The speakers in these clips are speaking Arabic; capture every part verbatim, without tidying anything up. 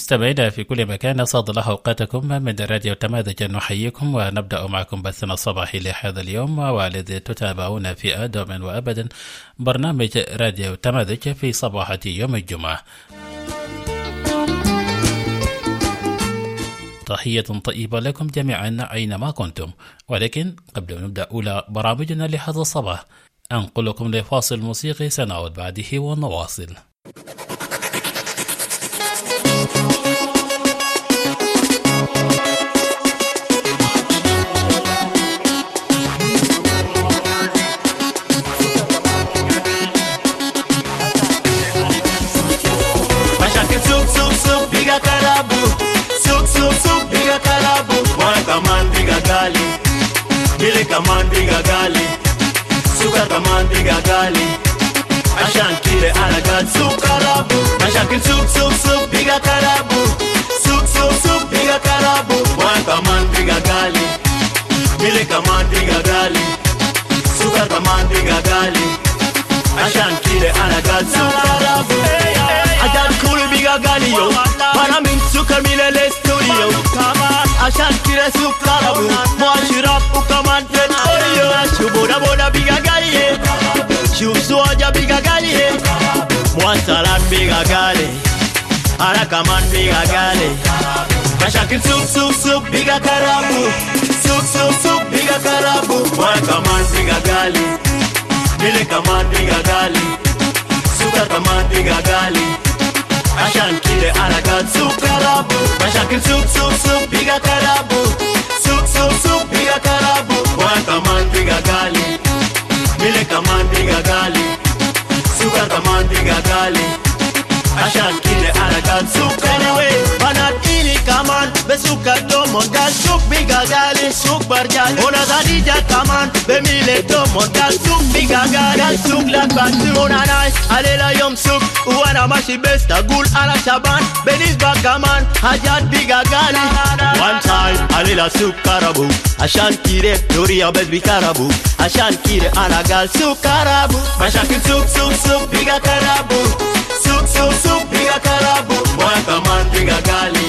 مستمعينا في كل مكان، أسعد الله أوقاتكم من راديو تماذج. نحييكم ونبدأ معكم بثنا الصباحي لهذا اليوم، والذي تتابعون في دوما وأبدا برنامج راديو تماذج في صباحة يوم الجمعة. تحية طيبة لكم جميعا أينما كنتم، ولكن قبل أن نبدأ أولى برامجنا لهذا الصباح أنقلكم لفاصل موسيقي سنعود بعده ونواصل. Bile kaman biga gali, suka kaman biga gali. Ashan kile anagat sukarabu, ashan kile suk suk suk biga karabu, suk suk suk biga karabu. Wan kaman biga gali, bile kaman biga gali, suka kaman biga gali. Ashan kile anagat sukarabu. Ajar kule biga gali yo, para min sukar mile le studio. Ashan kile sukarabu, moashirap ukaman ten oyo. Shuboda boda biga gali, shubsuaja biga gali, moasalan biga gali, arakaman biga gali. Ashan kile suk suk suk biga karabu, suk suk suk biga karabu. Moakaman biga gali, bile kaman biga gali, sukar kaman biga gali. Ashan kile anagat sukarabu, ashan kile suk suk suk biga karabu, suk suk suk biga karabu. Wan kaman biga gali, bile kaman biga gali, sukar kaman biga gali. Ashan kile anagat sukarabu. Banat ini kaman besukar domon gal suk biga gali, suk barjal. Ona zadija kaman bemile domon gal suk biga gali, gal suk lakban. Ona nice alela yom suk. Wana mashi besta gul ala shaban Beniz bakaman hajat biga gali. One time alila sukarabu, ashan kire doriya bez bikarabu, ashan kire anagal sukarabu. Ashan kire suk suk suk biga karabu, suk suk suk biga karabu. Boy kaman biga gali,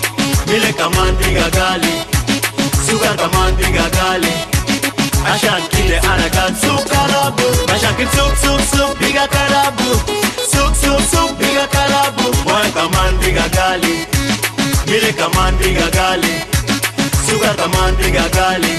mile kaman biga gali, sukar kaman biga gali. Ashan kire anagal sukarabu, ashan kire suk suk suk biga karabu, suk suk suk biga karabu. Boy kaman biga gali, mile kaman biga gali, sukar kaman biga gali.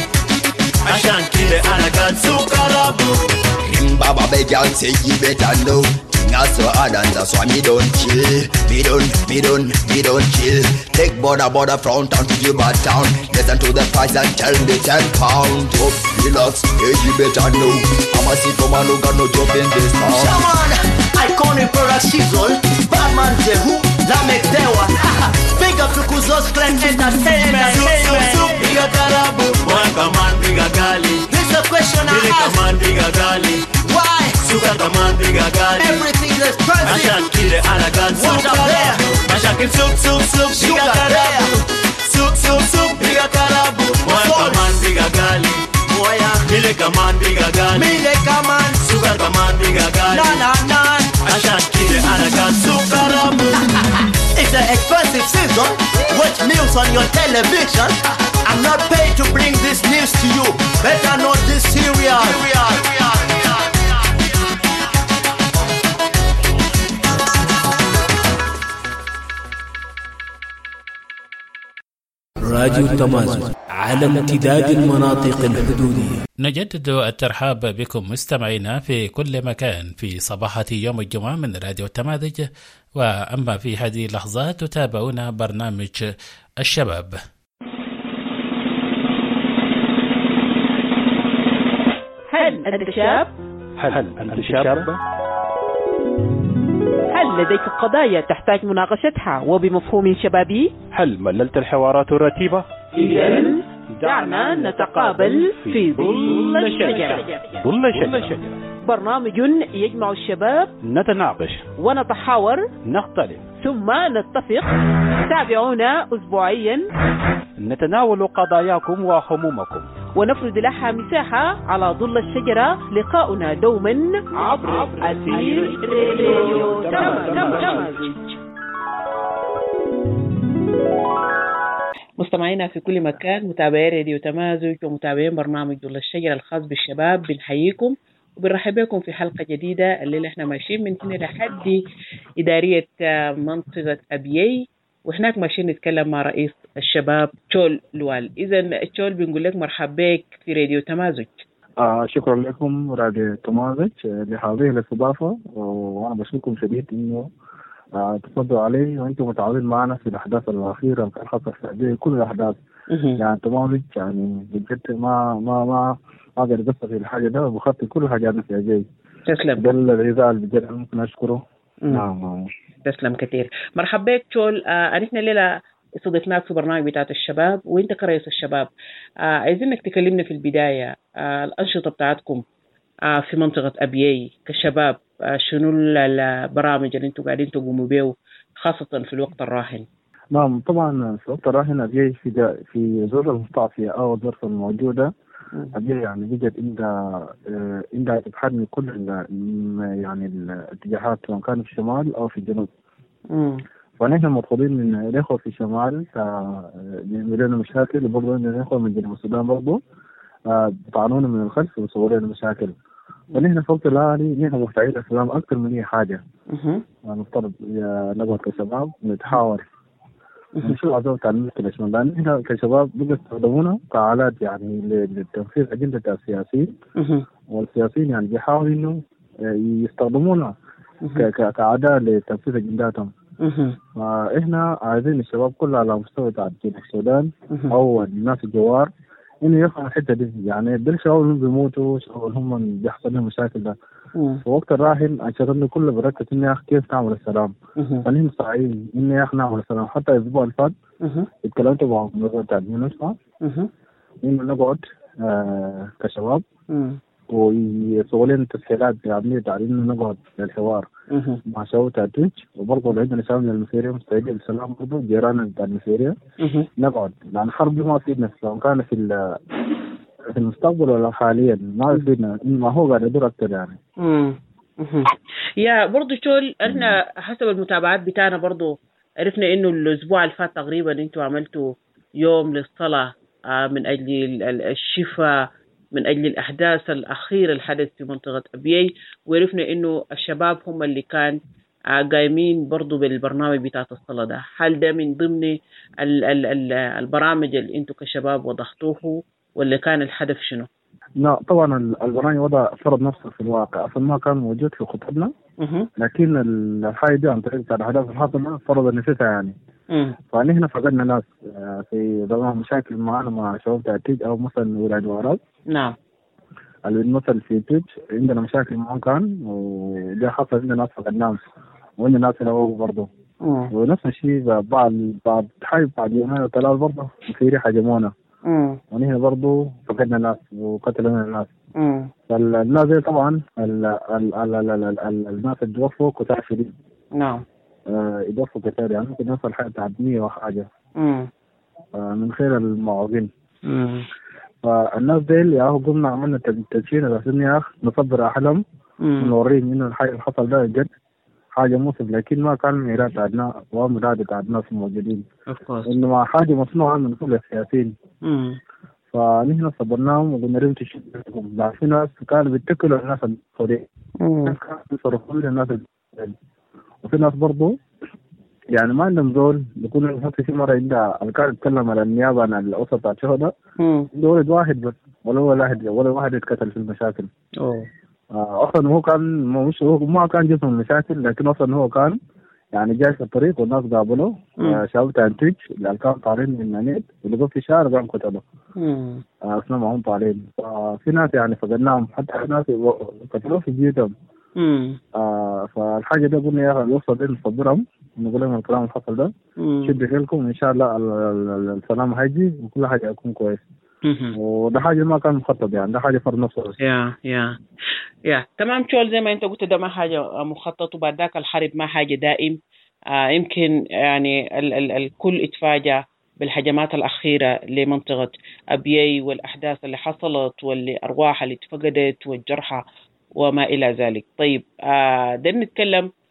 Ashan kile anagat sukarabu. Him baba began say you better know. Things so hard and that's why me don't chill. Me don't, me don't, me don't chill. Take border border front town to your bad town. Listen to the price and tell me ten pound. Up, relax, hey you better know. I'm a sick man who got no job in this town. Shaman, iconic product season. Batman Jehu, Lamek Dewa. Big up to Kuzos Clan Entertainment. Suk suk suk biga karabu. Boy kaman biga gali. This is a question I ask. Kaman biga gali. Why? Suka kaman biga gali. Everything is expensive. Ashan kile anagat sukarabu. Ashan kile suk suk suk biga karabu. Suk suk suk biga karabu. Boy kaman biga gali. Mile kaman biga gali, mile kaman, suka kaman biga gali. Na na na, ashan kile anagat sukarabu. It's an expensive season. Watch news on your television. I'm not paid to bring this news to you. Better know this serial. راديو تماذج على امتداد المناطق الحدودية. نجدد الترحاب بكم مستمعينا في كل مكان في صباحة يوم الجمعة من راديو تماذج. وأما في هذه اللحظات تتابعون برنامج الشباب. هل أنت شاب؟ هل أنت شاب؟ هل لديك قضايا تحتاج مناقشتها وبمفهوم شبابي؟ هل مللت الحوارات الرتيبة؟ إذن دعنا نتقابل في ظل الشجرة. ظل الشجرة برنامج يجمع الشباب، نتناقش ونتحاور، نختلف ثم نتفق. تابعونا أسبوعيا، نتناول قضاياكم وهمومكم ونفرد لها مساحة على ظل الشجرة. لقاؤنا دوما عبر أثير راديو تماذج. مستمعينا في كل مكان، متابعي راديو تمازج ومتابعين برنامج ظل الشجرة الخاص بالشباب، بنحييكم وبنرحب بكم في حلقة جديدة. الليلة احنا ماشيين من هنا لحد إدارية منطقة أبيي، وهناك ماشيين نتكلم مع رئيس الشباب تشول لوال. إذا تشول بنقول لك مرحب بك في راديو تمازج. آه شكرا لكم راديو تمازج لهذه الاستضافة، وأنا بشكركم شديد إنه آه تفضلوا علي وأنتم متعاونين معنا في الأحداث الأخيرة الخاصة في كل الأحداث. يعني تمازج يعني بجد ما ما ما أقدر أقصر في الحاجة ده، وبخطي كل حاجاتنا في أجي. تسلم. ده الغذاء بجد ممكن أشكره. نعم. تسلم كثير. مرحبا بك تشول. آه نحن الليلة استضفناك في برنامج بتاعت الشباب، وانت كرئيس الشباب آه عايزينك تكلمنا في البداية آه الأنشطة بتاعتكم آه في منطقة أبيي كشباب. آه شنو البرامج اللي انتم قاعدين تقوموا بيه خاصة في الوقت الراهن؟ نعم طبعا في الوقت الراهن أبيي في في زر المستعصية أو الظرف الموجودة أبيي يعني بجد عندها عندها تتحمل كل يعني الاتجاهات سواء كان في الشمال أو في الجنوب. مم. فنحن مطلوبين من الإخوة في الشمال بيعملوا لنا مشاكل، وبرضه من الإخوة من جنوب السودان برضه بيطعنونا من الخلف ويسووا لنا مشاكل. فنحن في الوقت الحالي نحن مفتعلين السلام أكثر من أي حاجة. نفترض نقعد كشباب نتحاور ونشوف عزوة تعليم الشمال، لأن نحن كشباب بقى يستخدمونا كآلات يعني لتنفيذ أجندة السياسيين، والسياسيين يعني بيحاولوا إنه يستخدمونا كأداة لتنفيذ أجنداتهم. فإحنا عايزين الشباب كله على مستوى جنوب السودان أو الناس الجوار إنه يفهم الحتة دي، يعني دول الشباب اللي بيموتوا، الشباب اللي هم بيحصل لهم مشاكل ده. في وقت الراهن الشباب كله بركز إنه يا أخي كيف تعمل السلام، فنحن صاعين إنه يا أخي نعمل السلام. حتى الأسبوع اللي فات اتكلمت مع وزارة التعليم والنشأة إنه نقعد آه كشباب ويسووا لنا تسهيلات بعملية تعليم، نقعد للحوار مع شباب تاتوج، وبرضه عندنا شباب من المسيرية مستعدين للسلام برضه جيراننا بتاع المسيرية نقعد، لأن الحرب دي ما تفيدنا سواء كان في في المستقبل ولا حاليا، ما يفيدنا، ما هو قاعد يدور أكثر يعني. امم يا برضه شول، احنا حسب المتابعات بتاعنا برضه عرفنا إنه الأسبوع اللي فات تقريبا أنتوا عملتوا يوم للصلاة من أجل الشفاء، من أجل الأحداث الأخيرة الحدث في منطقة أبيي، وعرفنا إنه الشباب هم اللي كان قايمين برضو بالبرنامج بتاعة الصلاة ده. هل ده من ضمن ال ال ال البرامج اللي أنتوا كشباب وضحتوه، ولا كان الهدف شنو؟ لا طبعا البرنامج وضع فرض نفسه في الواقع، أصلا ما كان موجود في خطتنا، لكن الحاجة دي عن طريق الأهداف الحاصلة فرض نفسها يعني. فنحن فقدنا ناس في ضمان مشاكل معنا مع شباب تأتيج أو مثلا ولاد وعرب. نعم. اللي بنمثل في تيج عندنا مشاكل معهم كان، وده حصل عندنا ناس فقدناهم، وعندنا ناس هنا برضه. ونفس الشيء بعد بعد حي بعد يومين وثلاث برضه في ريحة جمونا. ونحن برضه فقدنا ناس وقتلنا الناس. فالناس دي طبعا ال ال ال ال ال ال الناس اللي توفوا كتار شديد. نعم. يضفوا كتير يعني ممكن يوصل حاجة تعبنية وحاجة امم من خير المعوقين. فالناس ديل يا أخو قمنا عملنا تدشين لكن يا أخ نصبر أحلام ونوريهم إنه الحاجة اللي حصل ده جد حاجة مصيب، لكن ما كان ميراد عدنا ومراد عدنا في الموجودين، إنما حاجة مصنوعة من كل السياسيين. فنحن صبرناهم وقلنا لهم تشتغلوا، بعد في ناس كانوا بيتكلوا الناس الخديع، كانوا بيصرفوا للناس، وفي ناس برضو يعني ما عندهم زول بيكون حتى في مرة عندها الكار يتكلم على النيابة عن الأسرة بتاعت الشهداء، ولد واحد بس ولا واحد ولا واحد يتقتل في المشاكل. أوه. آه أصلا هو كان مش هو ما كان جزء من المشاكل، لكن أصلا هو كان يعني جاي في الطريق والناس قابلوه، آه شباب تنتج اللي كانوا طالعين من منيت اللي جو في الشارع قام قتلوا. آه أصلا ما هم طالعين، ففي ناس يعني فقدناهم، حتى ناس قتلوه في بيوتهم. آه فالحاجة ده قلنا يا أخي يوصل لنا نصبرهم، نقول لهم الكلام اللي حصل ده شد حيلكم إن شاء الله السلام هيجي وكل حاجة يكون كويس. وده حاجة ما كان مخطط يعني، ده حاجة فرض نفسه. يا يا يا تمام شول، زي ما أنت قلت ده ما حاجة مخطط، وبعد ذاك الحرب ما حاجة دائم. آه يمكن يعني ال ال الكل اتفاجأ بالهجمات الأخيرة لمنطقة أبيي والأحداث اللي حصلت والأرواح اللي اتفقدت والجرحى وما إلى ذلك. طيب آه ده نتكلم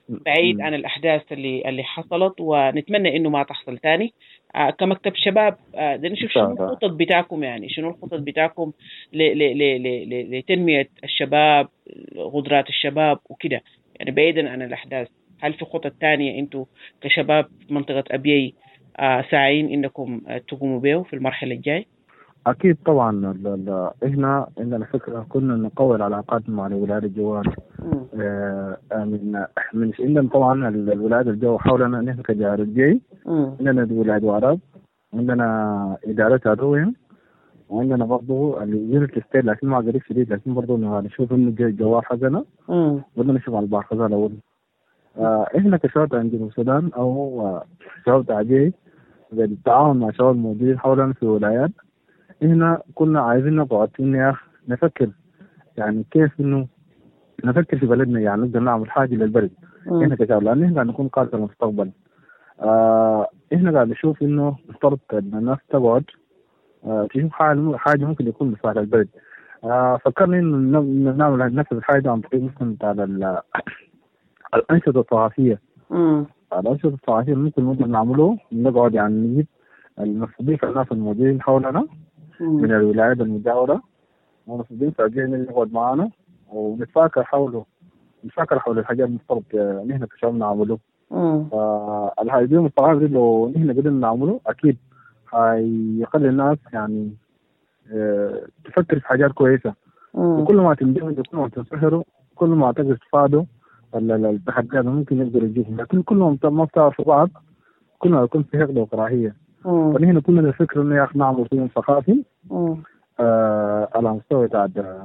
بعيد عن الأحداث اللي اللي حصلت، ونتمنى إنه ما تحصل تاني. آه كمكتب شباب آه بدنا نشوف شنو الخطط بتاعكم، يعني شنو الخطط بتاعكم لتنمية الشباب، قدرات الشباب وكده، يعني بعيدا عن الأحداث. هل في خطط تانية أنتوا كشباب منطقة أبيي آه ساعين إنكم آه تقوموا به في المرحلة الجاي؟ أكيد طبعا. ال ال إحنا عندنا فكرة كنا نقوي العلاقات مع الولايات الجوار. آه من من عندنا طبعا الولايات الجو حولنا نحن كجار الجي، عندنا ولايات وعرب، عندنا إدارة عدوية، وعندنا برضه اليونت ستيت، لكن ما قريب شديد، لكن برضه نشوف إنه الجوار حقنا بدنا نشوف على البحر خزان الأول. آه إحنا كشباب عند جنوب السودان أو آه شباب تعجي بالتعاون مع شباب موجودين حولنا في الولايات، إحنا كنا عايزين نقعد يا أخ نفكر يعني كيف إنه نفكر في بلدنا، يعني نقدر نعمل حاجة للبلد. إحنا كشباب لأن إحنا قاعد نكون قادة المستقبل. آه إحنا قاعد نشوف إنه مفترض إن الناس تقعد آه تشوف حاجة حاجة ممكن يكون لصالح البلد. آه فكرنا إنه نعمل نفس الحاجة عن طريق مثلا على الأنشطة الثقافية. الأنشطة الثقافية ممكن ممكن نعمله، نقعد يعني نجيب نستضيف الناس الموجودين حولنا من الولايات المجاورة، ونستضيف أجانب نقعد معنا ونتفاكر حوله، نتفاكر حول الحاجات المفترض نحن كشباب نعمله. فالهايبين الثقافي لو نحن قدرنا نعمله أكيد هيخلي الناس يعني اه تفكر في حاجات كويسة. وكل ما تندمج وكل ما تنصحروا كل ما تقدر تفادوا التحديات ممكن يقدروا يجيهم، لكن كلهم ما بتعرفوا بعض كل ما يكون في حقد وكراهية. فنحن كلنا الفكرة إنه يا أخي نعمل فيهم ثقافي آه على مستوى تاع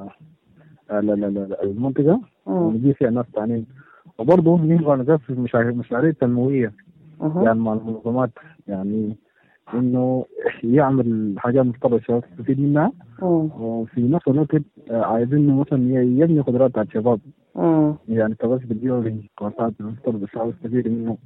المنطقة ونجي فيها ناس ثانيين، وبرضه نبغى نقفل مشاريع مشاريع تنموية يعني مع المنظمات، يعني إنه يعمل حاجات مفترض الشباب تستفيد منها، وفي نفس الوقت عايزين مثلا يبني قدرات على الشباب، يعني تبص بالجيولي كورسات مفترض الشباب يستفيد منه.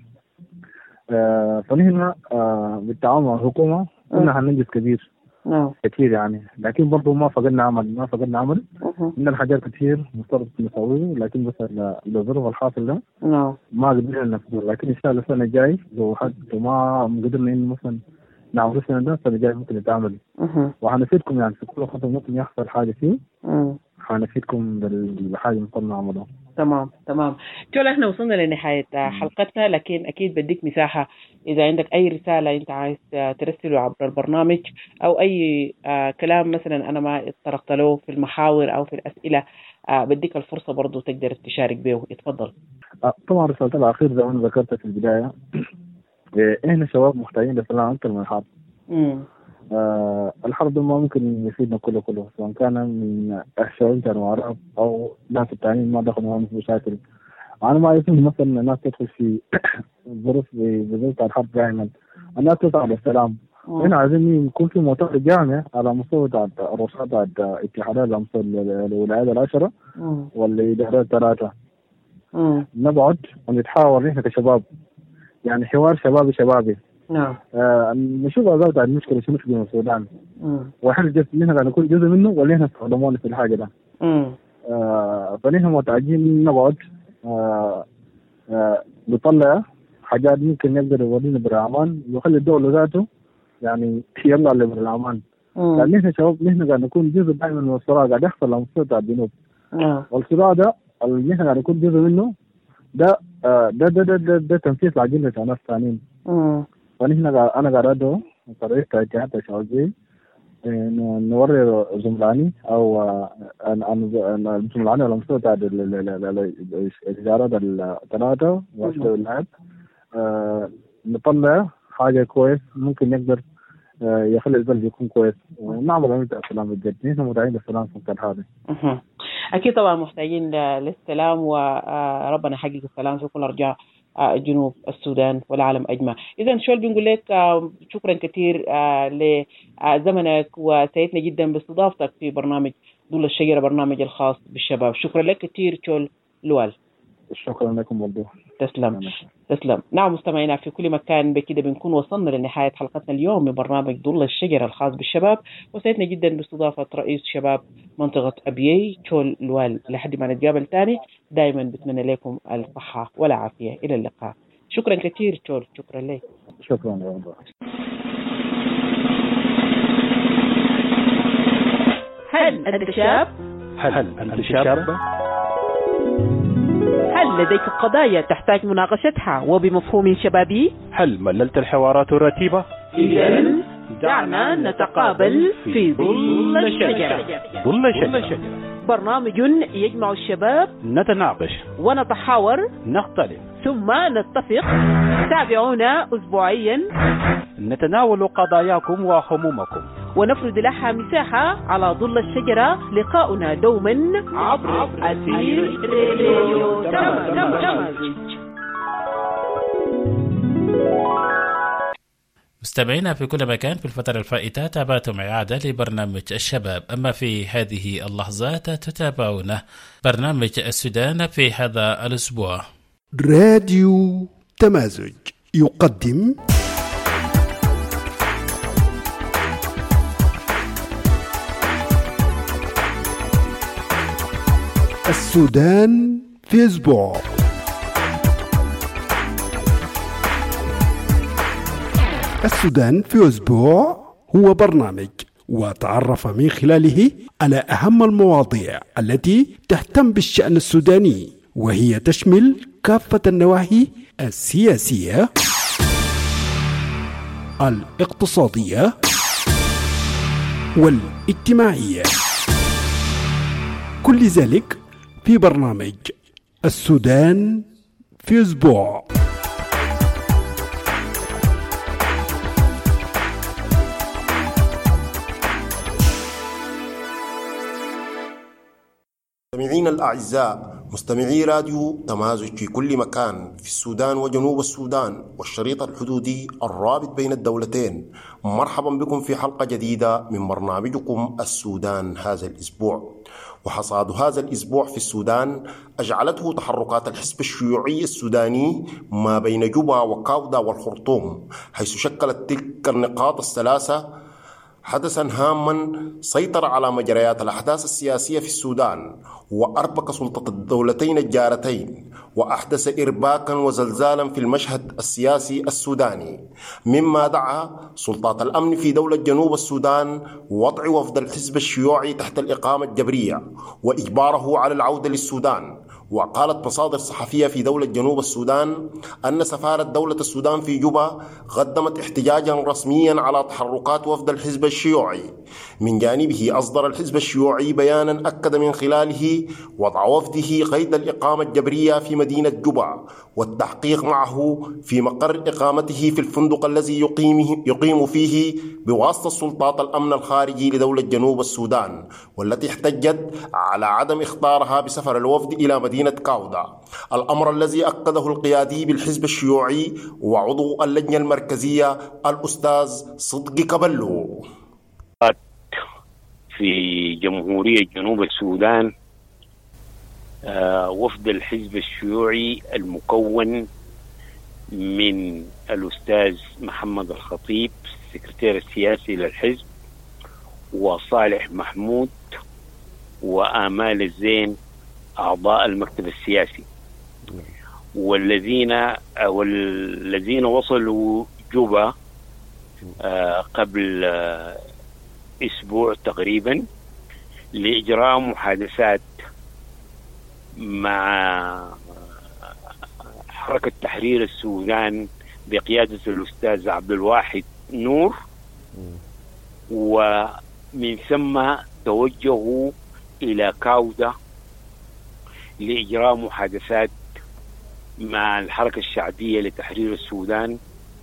آه فنحن آه بالتعاون مع الحكومة كنا هننجز كبير كثير يعني، لكن برضه ما فقدنا عمل ما فقدنا عمل من الحاجات كثير مفترض نسويه، لكن بس الظروف الحاصل ده ما قدرنا نفذه. لكن ان شاء الله السنه الجاي لو حد ما قدرنا انه مثلا نعمل السنه ده السنه الجاي ممكن يتعمل، وحنفيدكم يعني في كل خطوه ممكن يحصل حاجه فيه حنفيدكم بالحاجه اللي قلنا نعملها. تمام تمام. جول احنا وصلنا لنهاية حلقتنا، لكن اكيد بديك مساحة اذا عندك اي رسالة انت عايز ترسله عبر البرنامج او اي آه كلام مثلا انا ما اتطرقت له في المحاور او في الاسئلة، آه بديك الفرصة برضو تقدر تشارك به. اتفضل. آه طبعا رسالة الاخير زي ما انا ذكرت في البداية، احنا شباب محتاجين لسلام اكثر من الحرب. امم آه الحرب ما ممكن يفيدنا كله كله سواء كان من الشعوب كانوا عرب او ناس التانيين ما دخلوا في مشاكل. انا ما يفهم مثلا الناس تدخل في ظروف بظروف الحرب دائما، الناس تطلع بالسلام. هنا عايزين يكون في مؤتمر جامع على مستوى الرؤساء الاتحادات على مستوى الولايات العشرة والادارات الثلاثه، نقعد ونتحاور نحن كشباب، يعني حوار شبابي شبابي. نعم. آه نشوف أسباب المشكلة شنو في السودان، وهل جزء منها قاعد نكون جزء منه ولا احنا استخدمونا في الحاجة ده. امم آه فنحن محتاجين نقعد آه آه نطلع حاجات ممكن يقدر يورينا بالأمان ويخلي الدولة ذاته يعني يلا اللي بالأمان. لأن احنا شباب نحن قاعد نكون جزء دائما من الصراع قاعد يحصل على مستوى الجنوب. نعم. والصراع ده اللي احنا قاعد نكون جزء منه ده آه ده ده ده ده, ده تنفيذ لأجندة ناس ثانيين. امم فنحن أنا قاعد أدعو طريقة اتحاد الشعوبي نوري زملاني أو الزملاني على مستوى الإدارات الثلاثة وأشهر اللاعب نطلع حاجة كويس ممكن نقدر يخلي البلد يكون كويس ونعمل عملية السلام الجد. نحن مدعين للسلام في المكان هذا. أكيد طبعا محتاجين للسلام وربنا يحقق السلام في كل أرجاء جنوب السودان والعالم أجمع. إذا شول بنقول لك شكرا كثير لزمنك وسعدنا جدا باستضافتك في برنامج ظل الشجرة برنامج الخاص بالشباب. شكرا لك كثير شول لوال. شكرا لكم برضو. تسلم تسلم. نعم مستمعينا في كل مكان، بكده بنكون وصلنا لنهاية حلقتنا اليوم من برنامج ظل الشجرة الخاص بالشباب، وسعدنا جدا باستضافة رئيس شباب منطقة أبيي تشول لوال. لحد ما نتقابل تاني دائما بتمنى لكم الصحة والعافية. إلى اللقاء. شكرا كثير تشول. شكرا لك. شكرا لك. هل أنت شاب؟ هل أنت شاب؟ هل لديك قضايا تحتاج مناقشتها وبمفهوم شبابي؟ هل مللت الحوارات الرتيبة؟ إذن دعنا نتقابل في ظل الشجرة. ظل الشجرة برنامج يجمع الشباب، نتناقش ونتحاور، نختلف ثم نتفق. تابعونا أسبوعيا نتناول قضاياكم وهمومكم ونفرد لها مساحة على ظل الشجرة. لقاؤنا دوما عبر أثير راديو تمازج. مستمعينا في كل مكان، في الفترة الفائتة تابعتم إعادة لبرنامج الشباب، أما في هذه اللحظات تتابعون برنامج السودان في هذا الأسبوع. راديو تمازج يقدم السودان في أسبوع. السودان في أسبوع هو برنامج وتعرف من خلاله على أهم المواضيع التي تهتم بالشأن السوداني، وهي تشمل كافة النواحي السياسية، الاقتصادية والاجتماعية، كل ذلك في برنامج السودان في أسبوع. مستمعين الأعزاء، مستمعي راديو تمازج في كل مكان في السودان وجنوب السودان والشريط الحدودي الرابط بين الدولتين، مرحبا بكم في حلقة جديدة من برنامجكم السودان هذا الأسبوع. وحصاد هذا الأسبوع في السودان أجعلته تحركات الحزب الشيوعي السوداني ما بين جوبا وكاودا والخرطوم، حيث شكلت تلك النقاط الثلاثة حدثا هاما سيطر على مجريات الأحداث السياسية في السودان، وأربك سلطة الدولتين الجارتين، وأحدث إرباكا وزلزالا في المشهد السياسي السوداني، مما دعا سلطات الأمن في دولة جنوب السودان وضع وفد الحزب الشيوعي تحت الإقامة الجبرية وإجباره على العودة للسودان. وقالت مصادر صحفية في دولة جنوب السودان أن سفارة دولة السودان في جوبا قدمت احتجاجا رسميا على تحركات وفد الحزب الشيوعي. من جانبه أصدر الحزب الشيوعي بيانا أكد من خلاله وضع وفده قيد الإقامة الجبرية في مدينة جوبا والتحقيق معه في مقر إقامته في الفندق الذي يقيمه يقيم فيه بواسطة سلطات الأمن الخارجي لدولة جنوب السودان، والتي احتجت على عدم اختارها بسفر الوفد إلى مدينة كاودا، الأمر الذي أكده القيادي بالحزب الشيوعي وعضو اللجنة المركزية الأستاذ صدقي كبلو. في جمهورية جنوب السودان وفد الحزب الشيوعي المكون من الأستاذ محمد الخطيب السكرتير السياسي للحزب، وصالح محمود وآمال الزين أعضاء المكتب السياسي، والذين والذين وصلوا جوبا قبل أسبوع تقريبا لإجراء محادثات مع حركة تحرير السودان بقيادة الأستاذ عبد الواحد نور، ومن ثم توجهوا إلى كاودا لإجراء محادثات مع الحركة الشعبية لتحرير السودان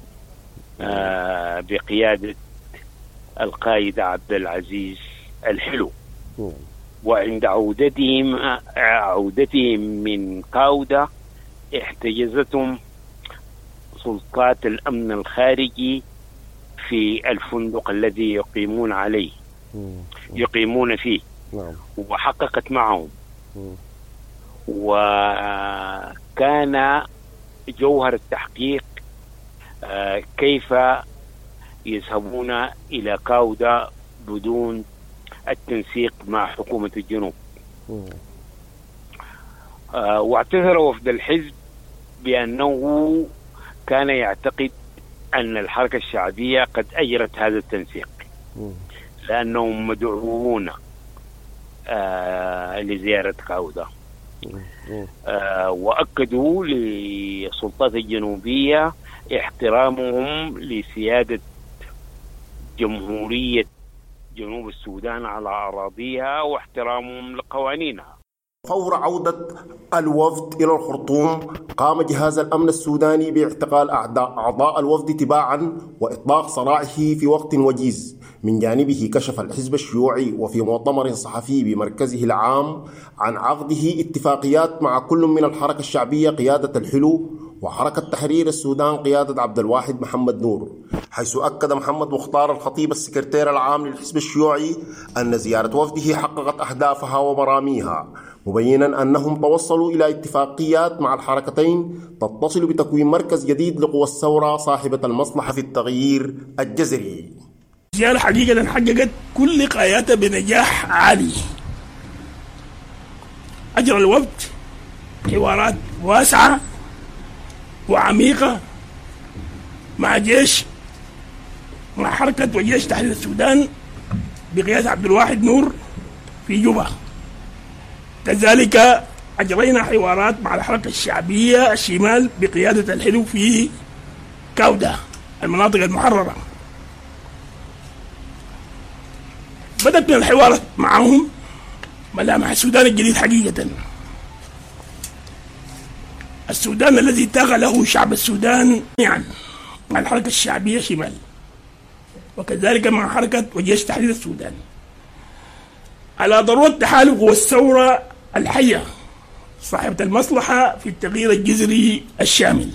بقيادة القائد عبد العزيز الحلو. وعند عودتهم عودتهم من كاودا احتجزتهم سلطات الأمن الخارجي في الفندق الذي يقيمون عليه يقيمون فيه، وحققت معهم وكان جوهر التحقيق كيف يذهبون إلى كاودا بدون التنسيق مع حكومة الجنوب. واعتذر وفد الحزب بأنه كان يعتقد أن الحركة الشعبية قد أجرت هذا التنسيق لأنهم مدعوون آه لزيارة كاودا، آه وأكدوا للسلطات الجنوبية احترامهم لسيادة جمهورية جنوب السودان على أراضيها واحترامهم لقوانينها. فور عودة الوفد إلى الخرطوم قام جهاز الأمن السوداني باعتقال أعضاء الوفد تباعا وإطلاق سراحه في وقت وجيز. من جانبه كشف الحزب الشيوعي وفي مؤتمر صحفي بمركزه العام عن عقده اتفاقيات مع كل من الحركة الشعبية قيادة الحلو وحركة تحرير السودان قيادة عبد الواحد محمد نور، حيث أكد محمد مختار الخطيب السكرتير العام للحزب الشيوعي أن زيارة وفده حققت أهدافها ومراميها، مبينا أنهم توصلوا إلى اتفاقيات مع الحركتين تتصل بتكوين مركز جديد لقوى الثورة صاحبة المصلحة في التغيير الجذري. زيارة حقيقة حققت كل قاياتها بنجاح عالي. أجرى الوفد حوارات واسعة وعميقة مع جيش مع حركة وجيش تحرير السودان بقيادة عبد الواحد نور في جوبا. كذلك أجرينا حوارات مع الحركة الشعبية الشمال بقيادة الحلو في كاودا المناطق المحررة. بدأت من الحوارات معهم ملامح السودان الجديد حقيقة، السودان الذي تاغ له شعب السودان جميعا مع الحركة الشعبية شمال، وكذلك مع حركة وجيش تحرير السودان، على ضرورة تحالف قوى الثورة الحية صاحبة المصلحة في التغيير الجذري الشامل،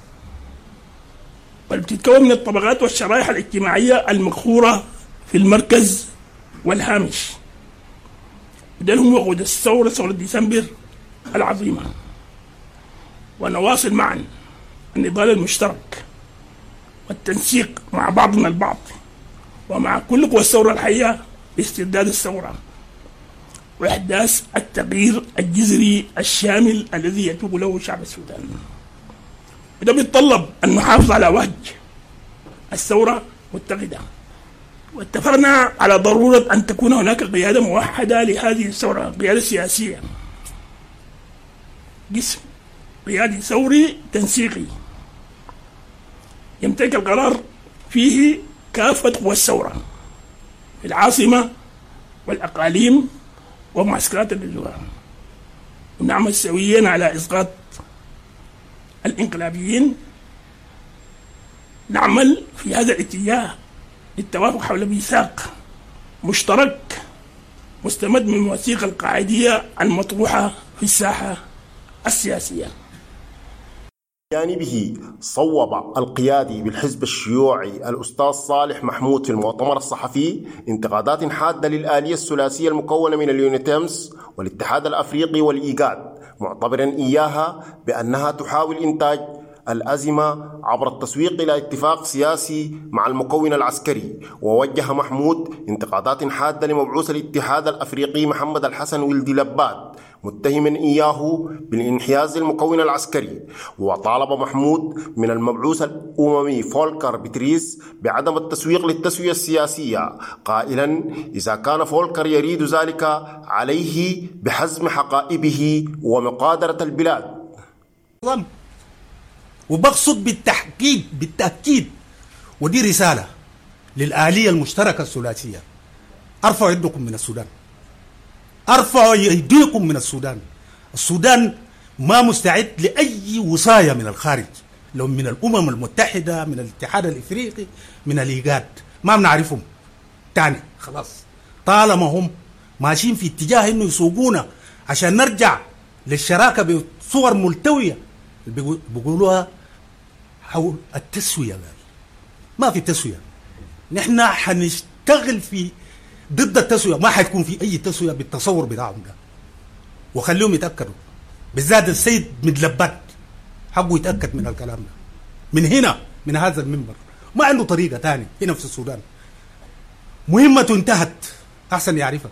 بل بتتكون من الطبقات والشرائح الاجتماعية المقهورة في المركز والهامش، وده هم وقود الثورة ثورة ديسمبر العظيمة. ونواصل معا النضال المشترك والتنسيق مع بعضنا البعض ومع كل قوى الثورة الحية لاسترداد الثورة وإحداث التغيير الجذري الشامل الذي يتوب له شعب السودان. وده بيتطلب أن نحافظ على وهج الثورة متحدة، واتفقنا على ضرورة أن تكون هناك قيادة موحدة لهذه الثورة، قيادة سياسية، جسم قيادي ثوري تنسيقي يمتلك القرار فيه كافة قوى الثورة في العاصمة والأقاليم ومعسكرات اللجوء، ونعمل سويا على إسقاط الانقلابيين. نعمل في هذا الاتجاه للتوافق حول ميثاق مشترك مستمد من المواثيق القاعدية المطروحة في الساحة السياسية. جانبه صوب القيادي بالحزب الشيوعي الأستاذ صالح محمود في المؤتمر الصحفي انتقادات حادة للآلية الثلاثية المكونة من اليونيتيمس والاتحاد الأفريقي والإيجاد، معتبرا إياها بأنها تحاول إنتاج الأزمة عبر التسويق إلى اتفاق سياسي مع المكون العسكري. ووجه محمود انتقادات حادة لمبعوث الاتحاد الأفريقي محمد الحسن ولدي لباد متهما إياه بالانحياز للمكون العسكري. وطالب محمود من المبعوث الأممي فولكر بتريس بعدم التسويق للتسوية السياسية، قائلا إذا كان فولكر يريد ذلك عليه بحزم حقائبه ومقادرة البلاد. وبقصد بالتحقيق بالتأكيد، ودي رسالة للآلية المشتركة الثلاثية: ارفعوا يدكم من السودان، ارفعوا ايديكم من السودان. السودان ما مستعد لأي وصاية من الخارج، لو من الأمم المتحدة، من الاتحاد الإفريقي، من الإيجاد، ما بنعرفهم تاني خلاص. طالما هم ماشيين في اتجاه انه يسوقونا عشان نرجع للشراكة بصور ملتوية بيقولوها حول التسوية، ما في تسوية. نحن حنشتغل في ضد التسوية، ما حيكون في أي تسوية بالتصور بتاعهم ده، وخليهم يتأكدوا بالذات السيد مدلبات حقه يتأكد من الكلام ده من هنا من هذا المنبر. ما عنده طريقة تاني هنا في السودان. مهمته انتهت أحسن يعرفها.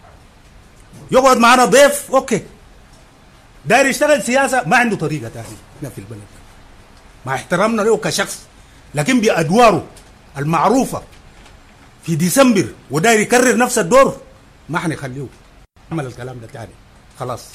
يقعد معنا ضيف أوكي، داير يشتغل سياسة ما عنده طريقة تاني هنا في البلد مع احترامنا له كشخص، لكن بأدواره المعروفة في ديسمبر وداير يكرر نفس الدور ما حنخليه عمل الكلام ده تاني. خلاص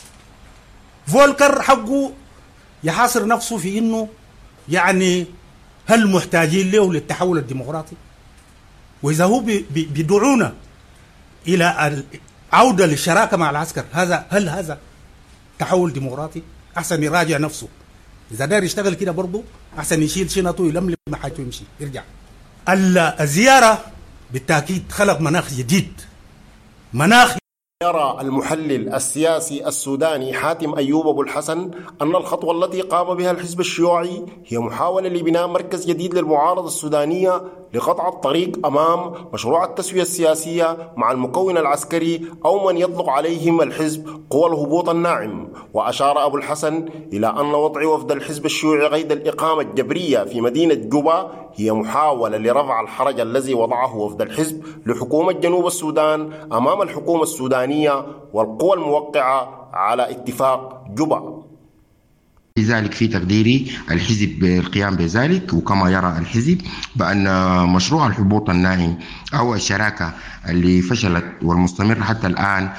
فولكر حقه يحاصر نفسه في انه يعني هل محتاجين له للتحول الديمقراطي؟ واذا هو بيدعونا الى العوده للشراكه مع العسكر، هذا هل هذا تحول ديمقراطي؟ احسن يراجع نفسه. اذا داير يشتغل كده برضه احسن يشيل شنطه يلملم حاجته يمشي يرجع. الزياره بالتاكيد خلق مناخ جديد، مناخ. يرى المحلل السياسي السوداني حاتم أيوب أبو الحسن أن الخطوة التي قام بها الحزب الشيوعي هي محاولة لبناء مركز جديد للمعارضة السودانية لقطع الطريق أمام مشروع التسوية السياسية مع المكون العسكري أو من يطلق عليهم الحزب قوى الهبوط الناعم. وأشار أبو الحسن إلى أن وضع وفد الحزب الشيوعي قيد الإقامة الجبرية في مدينة جوبا هي محاولة لرفع الحرج الذي وضعه وفد الحزب لحكومة جنوب السودان أمام الحكومة السودانية والقوى الموقعة على اتفاق جوبا. لذلك في تقديري الحزب بالقيام بذلك، وكما يرى الحزب بأن مشروع الهبوط الناعم أو الشراكة اللي فشلت والمستمر حتى الآن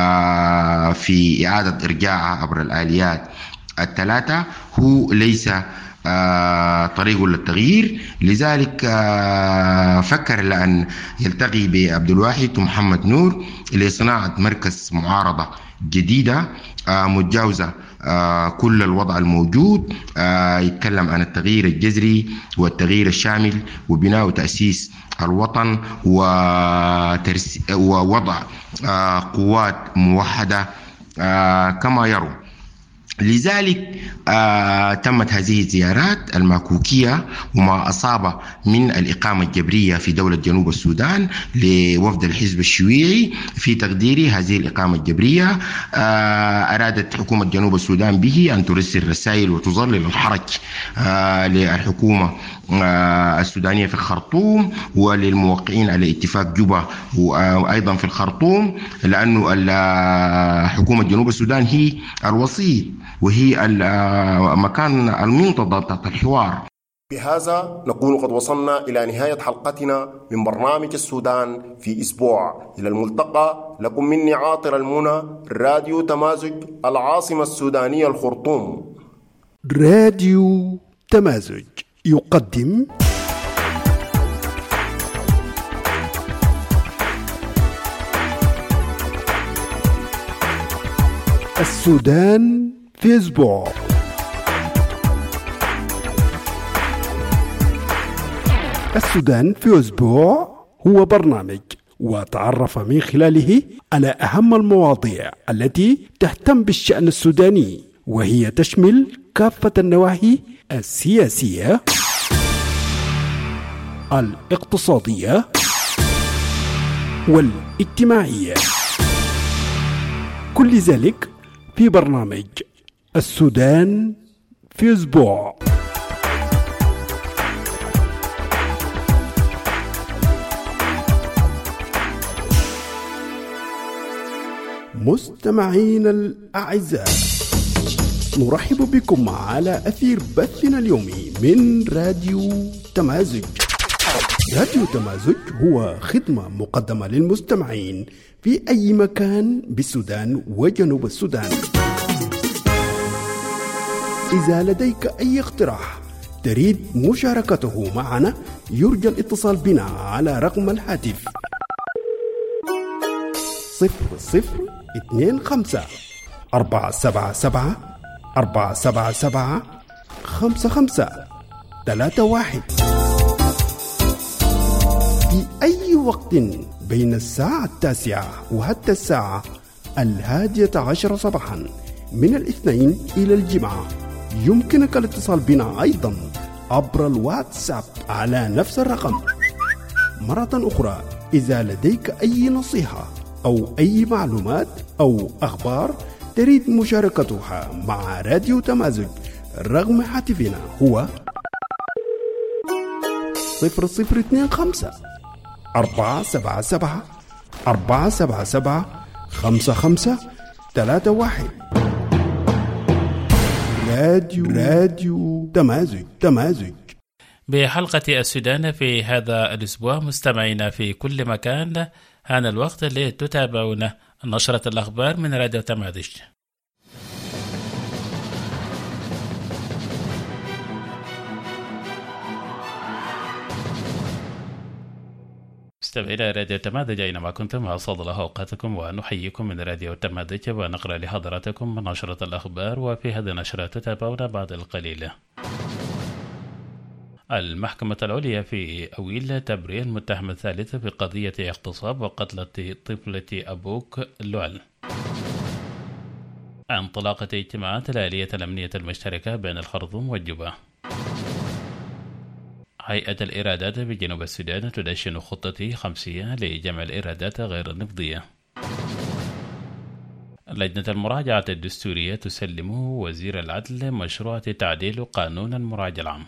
في إعادة إرجاعها عبر الآليات الثلاثة هو ليس طريق للتغيير. لذلك فكر لأن يلتقي بعبد الواحد ومحمد نور لصناعة مركز معارضة جديدة متجاوزة كل الوضع الموجود، يتكلم عن التغيير الجذري والتغيير الشامل وبناء وتأسيس الوطن ووضع قوات موحدة كما يرون. لذلك آه تمت هذه الزيارات المكوكية وما أصاب من الإقامة الجبرية في دولة جنوب السودان لوفد الحزب الشيوعي. في تقديري هذه الإقامة الجبرية آه أرادت حكومة جنوب السودان به أن ترسل رسائل وتظلل الحرج آه للحكومة آه السودانية في الخرطوم وللموقعين على اتفاق جوبا وأيضا في الخرطوم، لأنه حكومة جنوب السودان هي الوسيط وهي المكان المنتظر تحت الحوار. بهذا نكون قد وصلنا إلى نهاية حلقتنا من برنامج السودان في أسبوع. إلى الملتقى، لكم مني عاطر المنى، راديو تمازج، العاصمة السودانية الخرطوم. راديو تمازج يقدم السودان في أسبوع. السودان في أسبوع هو برنامج وتعرف من خلاله على أهم المواضيع التي تهتم بالشأن السوداني، وهي تشمل كافة النواحي السياسية، الاقتصادية والاجتماعية، كل ذلك في برنامج السودان في أسبوع. مستمعين الأعزاء، نرحب بكم على أثير بثنا اليومي من راديو تمازج. راديو تمازج هو خدمة مقدمة للمستمعين في أي مكان بالسودان وجنوب السودان. إذا لديك أي اقتراح تريد مشاركته معنا، يرجى الاتصال بنا على رقم الهاتف صفر صفر اثنين خمسة أربعة سبعة سبعة أربعة سبعة سبعة خمسة خمسة ثلاثة واحد في أي وقت بين الساعة التاسعة وحتى الساعة الهادية عشر صباحا من الاثنين إلى الجمعة. يمكنك الاتصال بنا أيضا عبر الواتساب على نفس الرقم. مرة أخرى، إذا لديك أي نصيحة أو أي معلومات أو أخبار تريد مشاركتها مع راديو تمازج رقم هاتفنا هو صفر صفر اثنين خمسة أربعة سبعة سبعة أربعة سبعة سبعة خمسة خمسة ثلاثة واحد. راديو راديو تمازج تمازج. بحلقة السودان في هذا الأسبوع مستمعينا في كل مكان، هان الوقت لتتابعون نشرة الأخبار من راديو تمازج. مستمعينا راديو تمازج أينما كنتم، أسعد الله أوقاتكم ونحييكم من راديو تمازج ونقرأ لحضراتكم نشرة الأخبار. وفي هذه النشرة تتابعون بعد القليل. المحكمة العليا في أويل تبرئ المتهم الثالث في قضية اغتصاب وقتل طفلة أبوك لول. انطلاقة اجتماعات الآلية الأمنية المشتركة بين الخرطوم والجوبة. هيئة الإيرادات بجنوب السودان تدشن خطة خمسية لجمع الإيرادات غير النفطية. لجنة المراجعة الدستورية تسلم وزير العدل مشروع تعديل قانون المراجعة العام.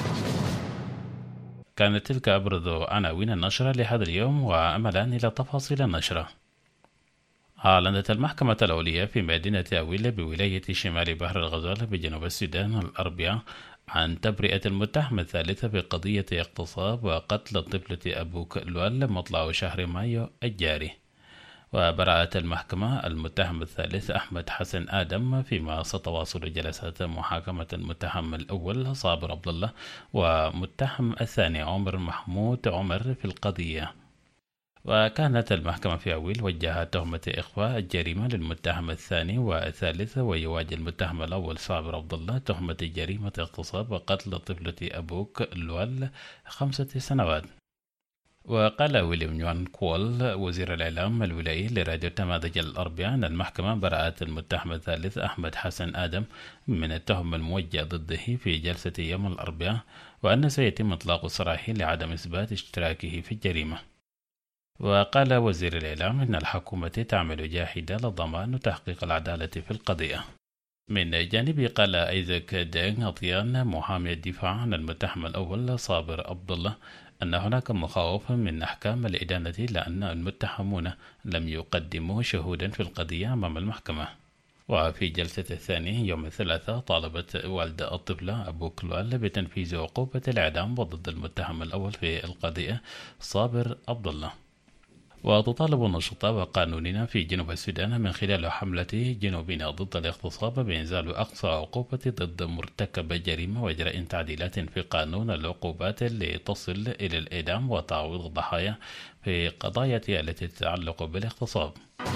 كانت تلك أبرز عناوين النشرة لهذا اليوم، وأملا إلى تفاصيل النشرة. أعلنت المحكمة العليا في مدينة أويل بولاية شمال بحر الغزال بجنوب السودان الأربعاء عن تبرئة المتهم الثالث في قضية اغتصاب وقتل طفلة أبوك لول مطلع شهر مايو الجاري. وبرأت المحكمة المتهم الثالث أحمد حسن آدم، فيما ستواصل جلسات محاكمة المتهم الأول صابر عبد الله ومتهم الثاني عمر محمود عمر في القضية. وكانت المحكمة في أويل وجهت تهمة إخفاء الجريمة للمتهم الثاني والثالث، ويواجه المتهم الأول صابر عبد الله تهمة جريمة اغتصاب وقتل طفلة أبوك لول خمسة سنوات. وقال ويليام يوان كول وزير الإعلام الولائي لراديو تمازج الأربعاء أن المحكمة برأت المتهم الثالث أحمد حسن آدم من التهم الموجه ضده في جلسة يوم الأربعاء، وأن سيتم إطلاق سراحه لعدم إثبات اشتراكه في الجريمة. وقال وزير الإعلام أن الحكومة تعمل جاهدة لضمان وتحقيق العدالة في القضية. من جانبه قال أيزاك دين أطيان محامي الدفاع عن المتهم الأول صابر عبد الله أن هناك مخاوف من أحكام الإدانة لأن المتهمون لم يقدموا شهودا في القضية أمام المحكمة. وفي جلسة الثانية يوم الثلاثاء طالبت والدة الطفلة أبوك لول بتنفيذ عقوبة الإعدام ضد المتهم الأول في القضية صابر عبد الله. وتطالب النشطاء وقانوننا في جنوب السودان من خلال حملة جنوبنا ضد الاغتصاب بإنزال أقصى عقوبة ضد مرتكب الجريمة وإجراء تعديلات في قانون العقوبات لتصل إلى الإعدام وتعويض الضحايا في قضايا التي تتعلق بالاغتصاب.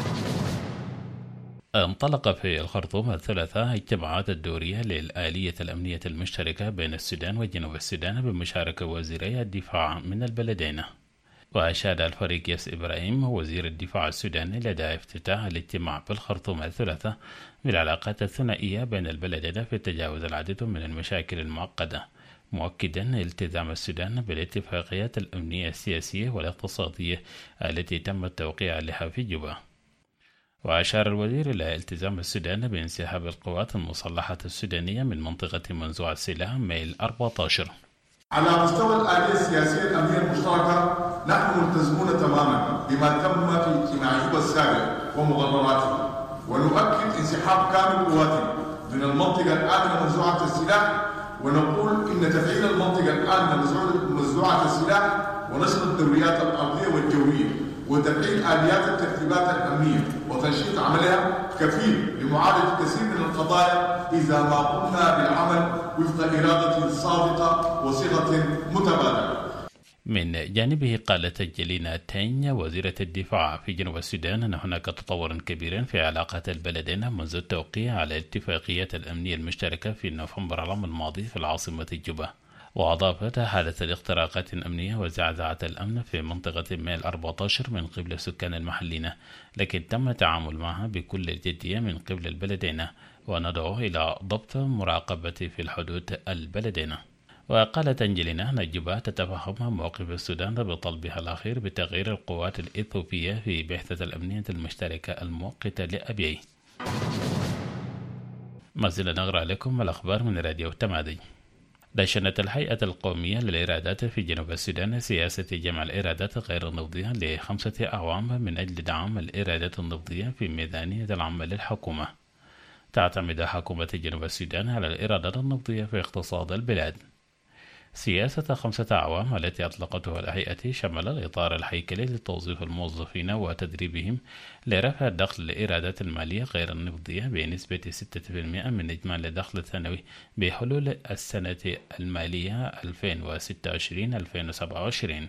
انطلق في الخرطوم الثلاثاء اجتماعات الدورية للآلية الأمنية المشتركة بين السودان وجنوب السودان بمشاركة وزيري الدفاع من البلدين. وأشاد الفريق ياس إبراهيم وزير الدفاع السوداني لدى افتتاح الاجتماع في الخرطوم الثلاثاء بالعلاقات الثنائية بين البلدين في تجاوز العديد من المشاكل المعقدة، مؤكدا التزام السودان بالاتفاقيات الأمنية السياسية والاقتصادية التي تم التوقيع عليها في جوبا. وأشار الوزير إلى التزام السودان بانسحاب القوات المسلحة السودانية من منطقة منزوع السلاح ميل أربعة عشر. على مستوى الآلية السياسية الأمنية المشتركة نحن ملتزمون تماما بما تم في اجتماع جوبا السابق ومقرراته، ونؤكد انسحاب كامل قواتنا من المنطقة الآمنة منزوعة السلاح، ونقول إن تفعيل المنطقة الآمنة منزوعة السلاح ونشر الدوريات الأرضية والجوية وتفعيل آليات الترتيبات الأمنية وتنشيط عملها كفيل لمعالجة كثير من القضايا إذا ما قمنا بالعمل وفق إرادة صادقة وصيغة متبادلة. من جانبه قالت جلينا تين وزيرة الدفاع في جنوب السودان أن هناك تطور كبير في علاقات البلدين منذ التوقيع على الاتفاقيات الأمنية المشتركة في نوفمبر العام الماضي في العاصمة جوبا. وأضافت حادث الاختراقات الأمنية وزعزعة الأمن في منطقة ميل أربعة عشر من قبل السكان المحليين، لكن تم التعامل معها بكل الجدية من قبل البلدين، وندعو إلى ضبط مراقبة في الحدود البلدين. وقالت أنجلينا أن جوبا تتفهم موقف السودان بطلبها الأخير بتغيير القوات الإثيوبية في بعثة الأمنية المشتركة المؤقتة لأبيي. ما زلنا نقرأ لكم الأخبار من راديو تمادي. دشنت الهيئة القومية للإيرادات في جنوب السودان سياسة جمع الإيرادات غير النفطية لخمسة أعوام من أجل دعم الإيرادات النفطية في ميزانية العمل للحكومة. تعتمد حكومة جنوب السودان على الإيرادات النفطية في اقتصاد البلاد. سياسة خمسة أعوام التي أطلقتها الهيئة شمل الإطار الهيكلي لتوظيف الموظفين وتدريبهم لرفع الدخل للإيرادات المالية غير النفطية بنسبة ستة بالمئة من إجمالي الدخل السنوي بحلول السنة المالية ألفين وستة وعشرين ألفين وسبعة وعشرين.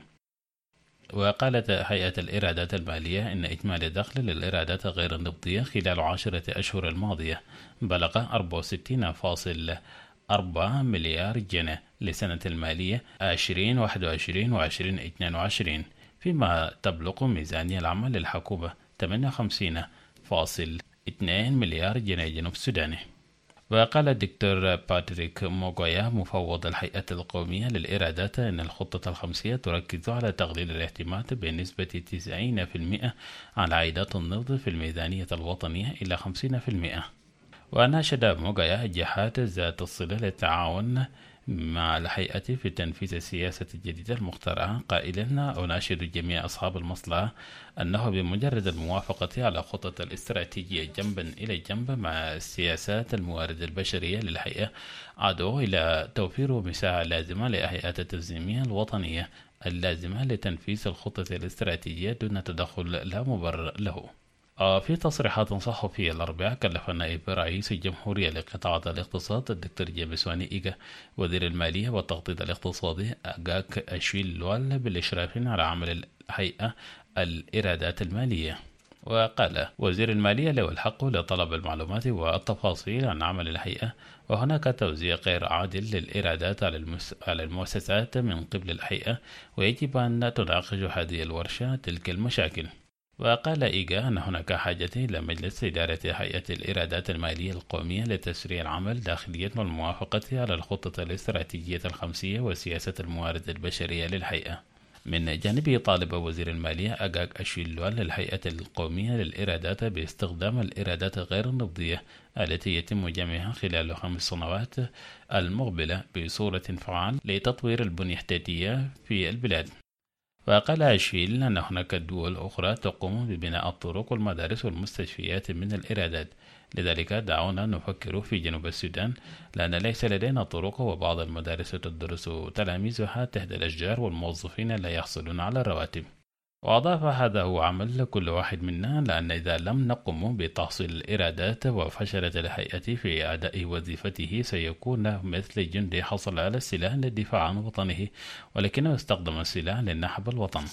وقالت هيئة الإيرادات المالية إن إجمالي الدخل للإيرادات غير النفطية خلال عشرة أشهر الماضية بلغ أربعة وستين فاصلة أربعة مليار جنيه لسنة المالية عشرين واحد وعشرين وعشرين اثنين وعشرين، فيما تبلغ ميزانية العمل للحكومة ثمانية وخمسين فاصلة اثنين مليار جنيه جنوب سوداني. وقال الدكتور باتريك موغويا مفوض الهيئة القومية للإيرادات أن الخطة الخمسية تركز على تقليل الاعتماد بنسبة تسعين بالمئة على عائدات النفط في الميزانية الوطنية إلى خمسين بالمئة. وناشد موغايا الجهات ذات الصلة للتعاون مع الهيئة في تنفيذ السياسة الجديدة المخترعة قائلا: أناشد جميع أصحاب المصلحة أنه بمجرد الموافقة على خطة الاستراتيجية جنبا إلى جنب مع سياسات الموارد البشرية للهيئة أدعو إلى توفير مساحة لازمة للهيئات التنظيمية الوطنية اللازمة لتنفيذ الخطة الاستراتيجية دون تدخل لا مبرر له. في تصريحات صحفية الأربعاء كلف نائب رئيس الجمهورية لقطاع الاقتصاد الدكتور جيمس واني إيغا وزير المالية والتخطيط الاقتصادي أجاك أشويل لوال بالإشراف على عمل الهيئة الإيرادات المالية. وقال وزير المالية له الحق لطلب المعلومات والتفاصيل عن عمل الهيئة، وهناك توزيع غير عادل للإيرادات على المؤسسات من قبل الهيئة، ويجب أن تناقش هذه الورشة تلك المشاكل. وقال إيغا أن هناك حاجة إلى مجلس إدارة هيئة الإيرادات المالية القومية لتسريع العمل داخليا والموافقة على الخطة الاستراتيجية الخمسية وسياسة الموارد البشرية للهيئة. من جانبه طالب وزير المالية أجاك أشيلوال للهيئة القومية للإيرادات باستخدام الإيرادات غير النفطية التي يتم جمعها خلال خمس سنوات المقبلة بصورة فعالة لتطوير البنية التحتية في البلاد. وقال أشيل أن هناك دول أخرى تقوم ببناء الطرق والمدارس والمستشفيات من الإيرادات، لذلك دعونا نفكر في جنوب السودان لأن ليس لدينا طرق وبعض المدارس تدرس تلاميذها تحت الأشجار والموظفين لا يحصلون على الرواتب. وأضاف هذا هو عمل كل واحد منا، لأن إذا لم نقم بتحصيل الإيرادات وفشلت الهيئة في أداء وظيفته سيكون مثل جندي حصل على السلاح للدفاع عن وطنه ولكنه استخدم السلاح لنحب الوطن.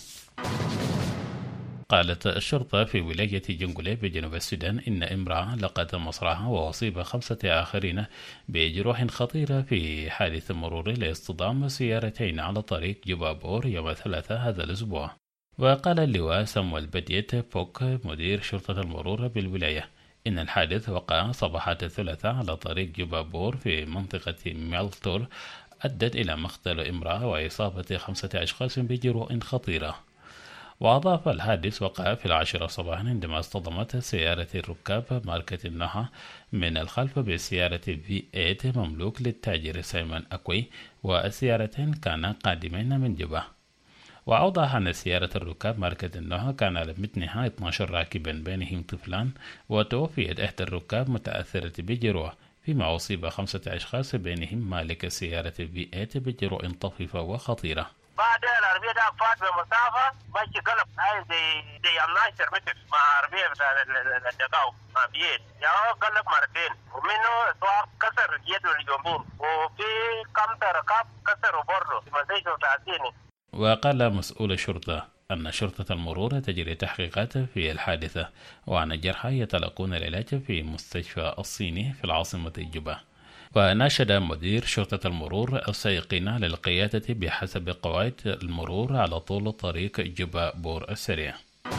قالت الشرطة في ولاية جنجولي بجنوب السودان إن امرأة لقت مصرعها وأصيب خمسة آخرين بجروح خطيرة في حادث مرور لاصطدام سيارتين على طريق جبابور يوم الثلاثاء هذا الأسبوع. وقال اللواء سمويل بديت فوك مدير شرطة المرور بالولاية إن الحادث وقع صباحة الثلاثاء على طريق جبابور في منطقة ميلتور أدت إلى مقتل امرأة وإصابة خمسة أشخاص بجروح خطيرة. وأضاف الحادث وقع في العاشرة صباحا عندما اصطدمت سيارة الركاب ماركة النهى من الخلف بسيارة في ثمانية مملوك للتاجر سايمون أكوي، والسيارتين كانا قادمين من جبة. وأوضح أن سيارة الركاب ماركة النهى كان على متنها اثني عشر راكبا بينهم طفلان، وتوفيت إحدى الركاب متأثرة بجروح، فيما أصيب خمسة أشخاص بينهم مالك سيارة في ثمانية بجروح طفيفة وخطيرة. بعد العربية ده فات بمسافة ماشي قلب هاي زي زي عشرة متر مع عربية بتاع الدقاو مع بيت، يعني قلب مرتين ومنه سواق كسر يده اليمين وفي خمسة ركاب كسروا برضه في مستشفى تعزيني. وقال مسؤول الشرطة أن شرطة المرور تجري تحقيقات في الحادثة، وأن الجرحى يتلقون العلاج في مستشفى الصيني في العاصمة جوبا. وناشد مدير شرطة المرور السائقين للقيادة بحسب قواعد المرور على طول طريق جوبا بور السريع.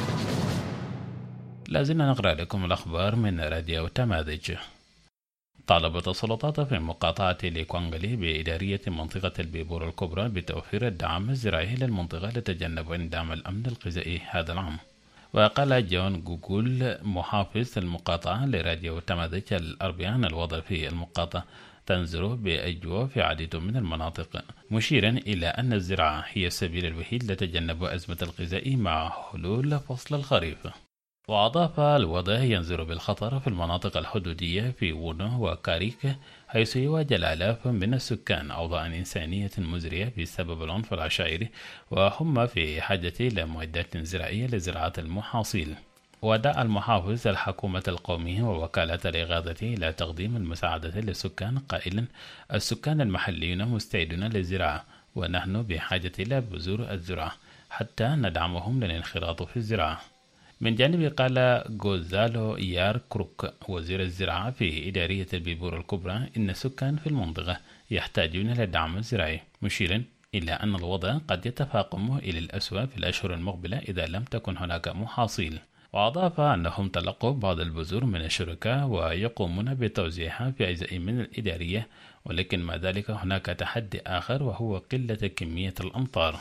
لازلنا نقرأ لكم الأخبار من راديو تماذج. طالبت السلطات في مقاطعة ليكوانغلي بإدارية منطقة البيبور الكبرى بتوفير الدعم الزراعي للمنطقة لتجنب انعدام الأمن الغذائي هذا العام. وقال جون جوجل محافظ المقاطعة لراديو تماذج الأربعاء أن الوضع في المقاطعة تنزل بأجواء في عديد من المناطق، مشيرا إلى أن الزراعة هي السبيل الوحيد لتجنب أزمة الغذاء مع حلول فصل الخريف. وأضاف الوضع ينزل بالخطر في المناطق الحدودية في وونو وكاريك، حيث يواجه الآلاف من السكان أوضاع إنسانية مزرية بسبب العنف العشائري، وهم في حاجة إلى معدات زراعية لزراعة المحاصيل. ودعا المحافظ الحكومة القومية ووكالة الإغاثة إلى تقديم المساعدة للسكان قائلا: السكان المحليون مستعدون للزراعة، ونحن بحاجة إلى بذور الزراعة حتى ندعمهم للانخراط في الزراعة. من جانبه قال غوزالو يار كروك وزير الزراعة في إدارية البيبور الكبرى إن السكان في المنطقة يحتاجون إلى الدعم الزراعي، مشيرا إلى أن الوضع قد يتفاقم إلى الأسوأ في الأشهر المقبلة إذا لم تكن هناك محاصيل. وأضاف أنهم تلقوا بعض البذور من الشركاء ويقومون بتوزيعها في أجزاء من الإدارية، ولكن مع ذلك هناك تحدي آخر وهو قلة كمية الأمطار.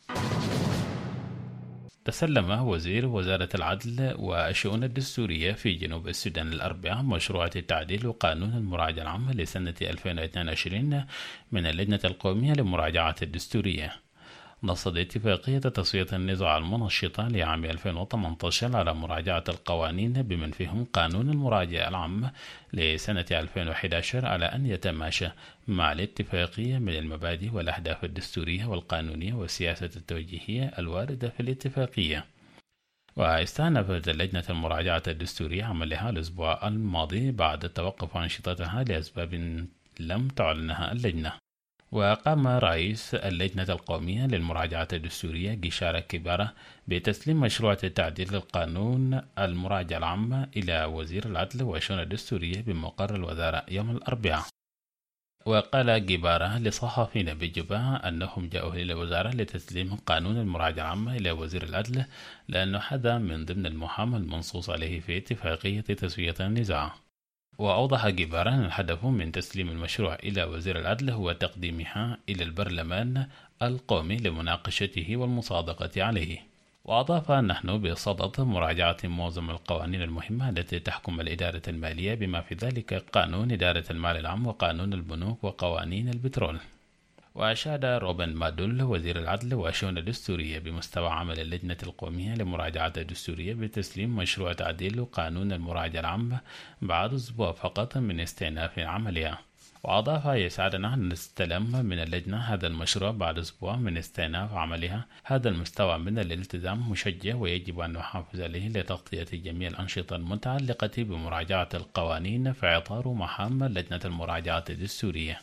تسلم وزير وزارة العدل والشؤون الدستورية في جنوب السودان الأربعاء مشروع تعديل قانون المراجعة العامة لسنة ألفين واثنين وعشرين من اللجنة القومية لمراجعة الدستورية. نصت اتفاقية تصفية النزاع المنشطة لعام ألفين وثمانية عشر على مراجعة القوانين بمن فيهم قانون المراجعة العامة لسنة ألفين وأحد عشر على أن يتماشى مع الاتفاقية من المبادئ والأهداف الدستورية والقانونية والسياسة التوجيهية الواردة في الاتفاقية. واستأنفت لجنة المراجعة الدستورية عملها الأسبوع الماضي بعد توقف أنشطتها لأسباب لم تعلنها اللجنة. وقام رئيس اللجنة القومية للمراجعة الدستورية جيشارة كبارة بتسليم مشروع تعديل القانون المراجعة العامة إلى وزير العدل والشؤون الدستورية بمقر الوزارة يوم الأربعاء. وقال جبارة لصحفيين بجبا أنهم جاءوا إلى الوزارة لتسليم قانون المراجعة العامة إلى وزير العدل لأنه هذا من ضمن المهام المنصوص عليه في اتفاقية تسوية النزاع. وأوضح جبارة أن الهدف من تسليم المشروع إلى وزير العدل هو تقديمها إلى البرلمان القومي لمناقشته والمصادقة عليه. وأضاف نحن بصدد مراجعة معظم القوانين المهمة التي تحكم الإدارة المالية بما في ذلك قانون إدارة المال العام وقانون البنوك وقوانين البترول. وأشاد روبن مادول وزير العدل والشؤون الدستورية بمستوى عمل اللجنة القومية لمراجعة الدستورية بتسليم مشروع تعديل قانون المراجعة العامة بعد أسبوع فقط من استئناف عملها. وأضاف يسعدنا أن نستلم من اللجنة هذا المشروع بعد أسبوع من استئناف عملها. هذا المستوى من الالتزام مشجع ويجب أن نحافظ عليه لتغطية جميع الأنشطة المتعلقة بمراجعة القوانين في إطار مهام لجنة المراجعة الدستورية.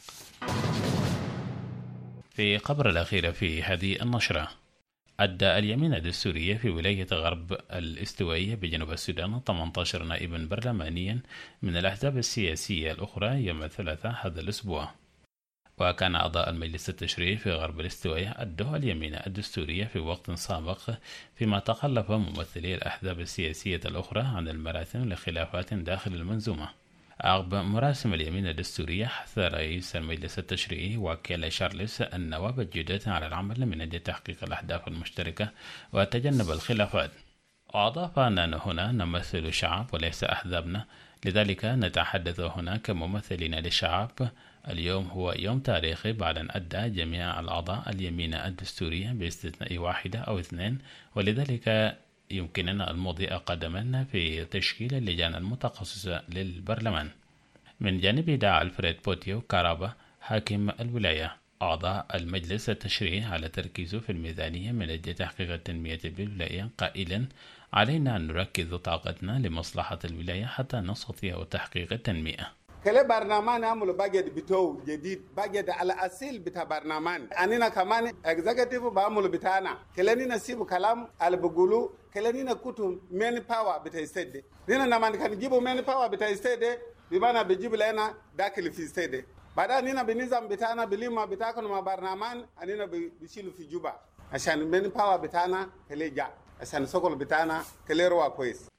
في خبر الأخير في هذه النشرة، أدى اليمين الدستورية في ولاية غرب الاستوائية بجنوب السودان ثمانية عشر نائبا برلمانيا من الأحزاب السياسية الأخرى يوم الثلاثاء هذا الأسبوع. وكان أعضاء المجلس التشريعي في غرب الاستوائية أدوا اليمين الدستورية في وقت سابق، فيما تخلف ممثلي الأحزاب السياسية الأخرى عن المراسم لخلافات داخل المنظومة. عقب مراسم اليمين الدستورية حث رئيس المجلس التشريعي وكيل شارلز النواب الجدد على العمل من أجل تحقيق الأهداف المشتركة وتجنب الخلافات. وأضاف أننا هنا نمثل الشعب وليس أحزابنا، لذلك نتحدث هنا كممثلين للشعب. اليوم هو يوم تاريخي بعد أن أدى جميع الأعضاء اليمين الدستورية باستثناء واحدة أو اثنين، ولذلك يمكننا المضي قدما في تشكيل اللجان المتخصصة للبرلمان. من جانب دعا ألفريد بوتيو كارابا حاكم الولاية أعضاء المجلس التشريعي على تركيزه في الميزانية من أجل تحقيق التنمية بالولاية، قائلا: علينا أن نركز طاقتنا لمصلحة الولاية حتى نستطيع تحقيق التنمية. كل برنامج عملوا باجد بتو جديد باجد على أصيل بتاع برنامج أننا كمان executive بعملوا بتاعنا كلني نسيب كلام على بقولوا كلني كتوم ماني باور بتاع استدي لنا نمان كان يجيبوا ماني باور بتاع استدي بمعنى بيجيب لنا داخل في استدي بعدين نينا بنظام بتاعنا بليما بتاعكم مع برنامج أننا بيشيلوا في جوبا عشان ماني باور بتاعنا كلي جا عشان سوكل بتاعنا كلي روا كويس.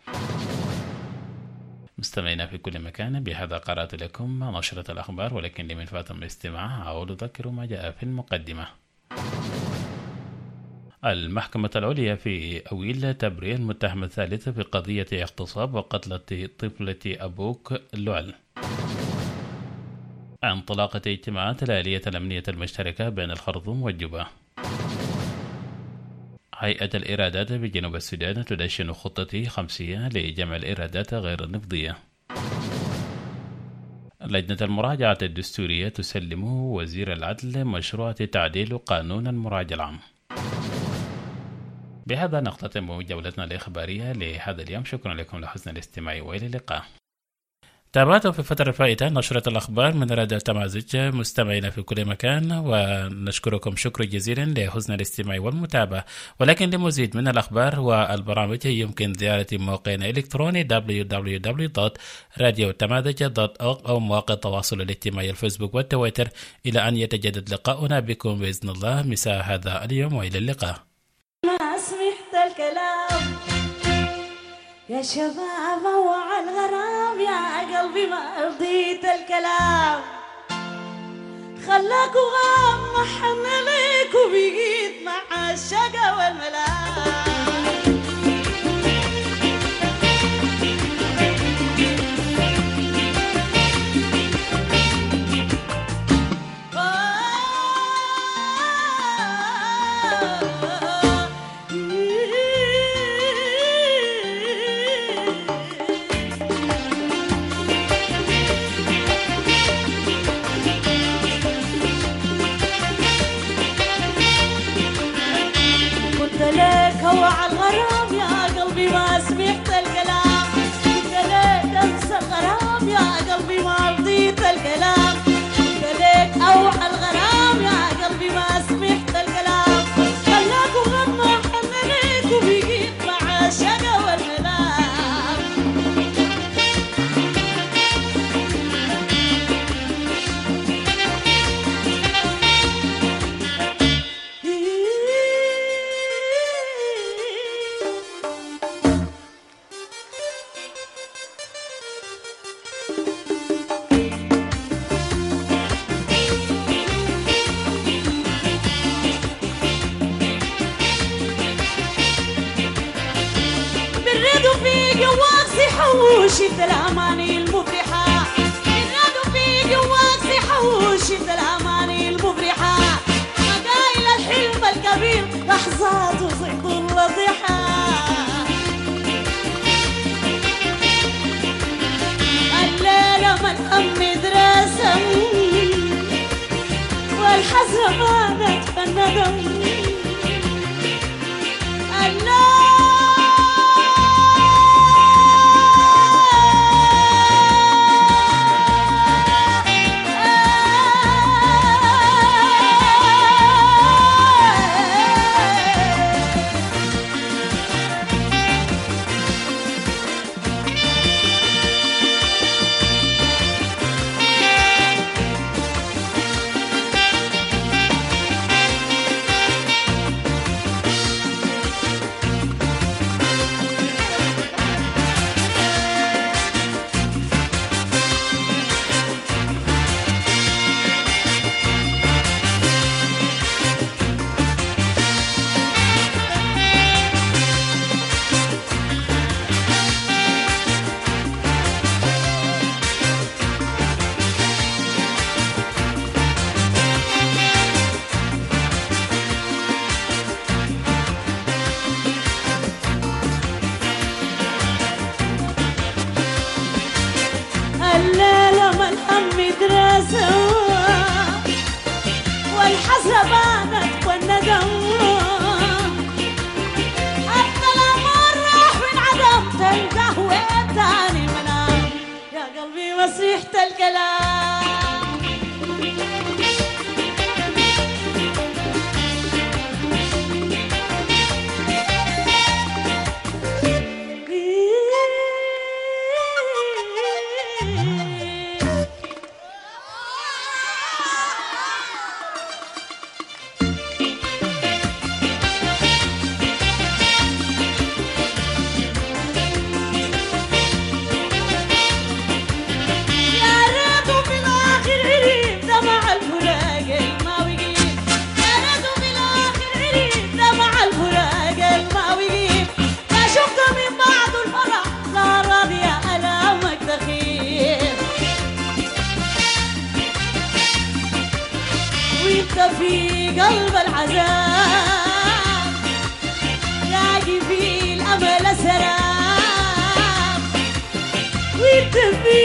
مستمعينا في كل مكان، بهذا قرأت لكم نشرة الأخبار، ولكن لمن فاتم الاستماع أعود أذكر ما جاء في المقدمة. المحكمة العليا في أويل تبرئ المتهم الثالث في قضية اغتصاب وقتل طفلة أبوك لعل. انطلاقة اجتماعات الآلية الأمنية المشتركة بين الخرطوم والجوبة. هيئة الإيرادات بجنوب السودان تدشن خطة خمسية لجمع الإيرادات غير النفطية. لجنة المراجعة الدستورية تسلم وزير العدل مشروع تعديل قانون المراجعة العام. بهذا نختتم جولتنا الإخبارية لهذا اليوم. شكرا لكم لحسن الاستماع وإلى اللقاء. تابعتم في الفترة الفائتة نشرة الأخبار من راديو تمازج مستمعينا في كل مكان، ونشكركم شكرا جزيلا لحسن الاستماع والمتابعة. ولكن لمزيد من الأخبار والبرامج يمكن زيارة موقعنا الإلكتروني دبليو دبليو دبليو دوت راديو تمازج دوت أورج أو مواقع التواصل الاجتماعي الفيسبوك والتويتر، إلى أن يتجدد لقاؤنا بكم بإذن الله مساء هذا اليوم، وإلى اللقاء. ما سمحت الكلام يا شباب وعلى الغرام، يا قلبي ما رضيت الكلام، خلاك وغام محن ليك وبقيت مع الشقا والملام. وعلى الغرام يا قلبي ما سمعت الكلام، قلت ليك انسى الغرام يا قلبي ما رضيت الكلام، قلت ليك اوعى الغرام يا قلبي ما سمعت الكلام، خلاك وغمى حنليك وبقيت مع الشقا والملام. حوشت الأماني المفرحة، الرادو في جواك زي حوشت الأماني المفرحة، مقايل الحلم الكبير لحظات وصيد الوضيحة. الليلة من أمي دراسة والحزن بانت فالندم، والحسبانات والندم، حتى الأمر راح من عدم تلقاه وين تاني منام، يا قلبي مسيحة الكلام. يا رب وانت في قلب العذاب لاقي في الامل سلام وانت في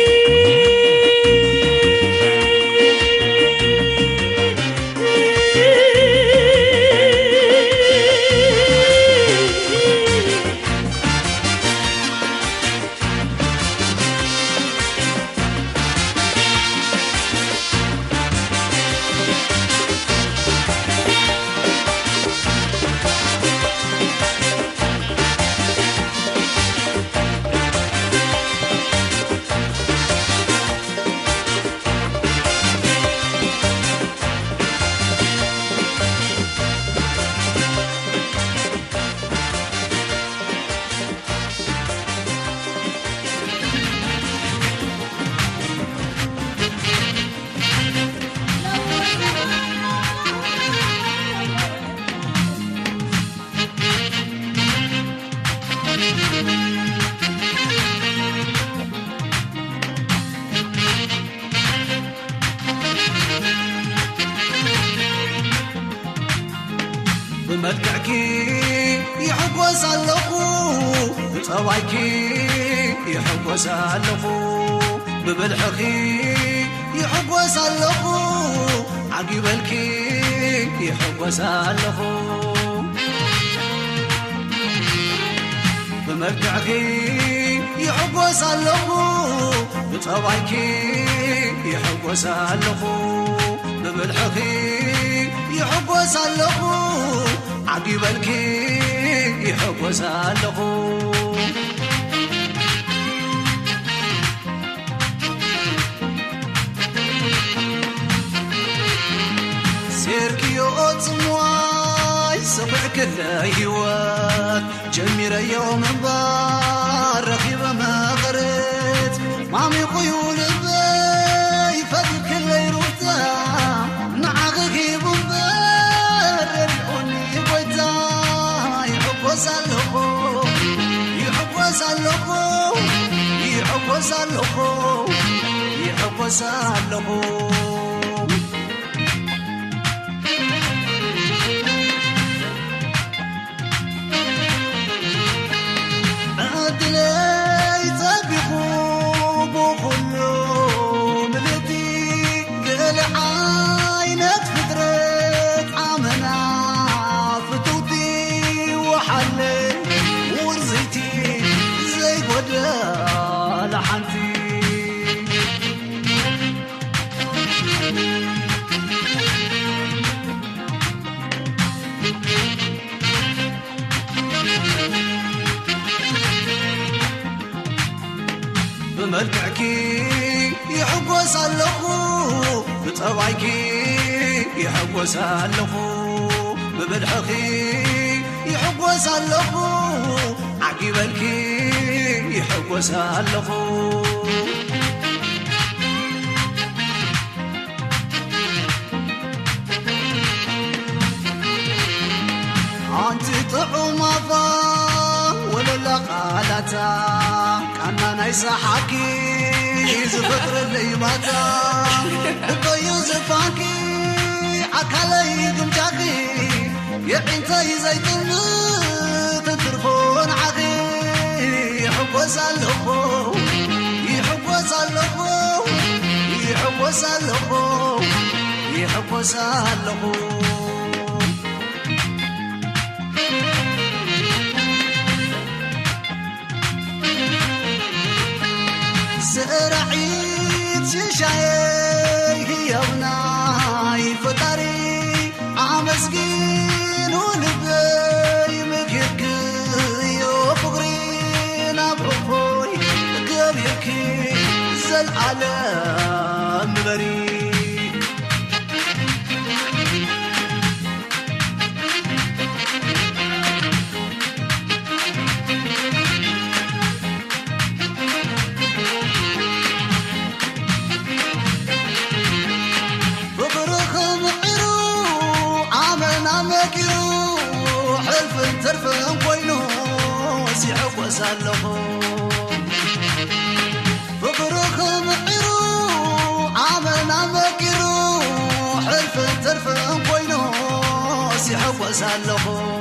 فقركم عرو عمنا مكرو حلف ترفع بينه سيحب وسالخو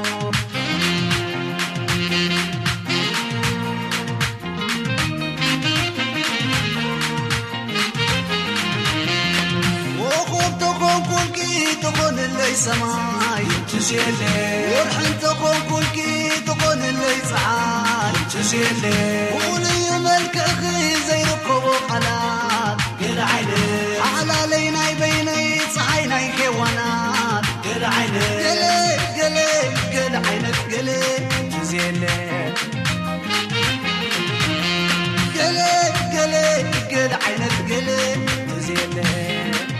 وخوف تخون كل كي تخون اللي سماي تشيلي ورحن تخون كل كي تخون اللي صحاي تشيلي ولي ملك أخي زي ركوب قلال قل عيني على لينا بيني صحيني كيوانات قل عيني قلي قلي قل عينك قلي تزيلي قلي قلي قل عينك قلي تزيلي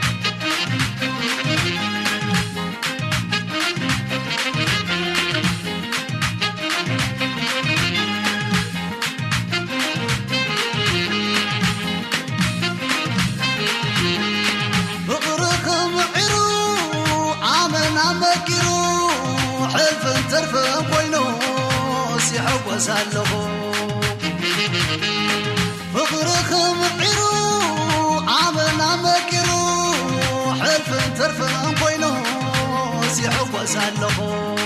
حلف ترفع بينه سيحب وسالخو فقركم عيرو عامنا مكرو حلف ترفع بينه سيحب وسالخو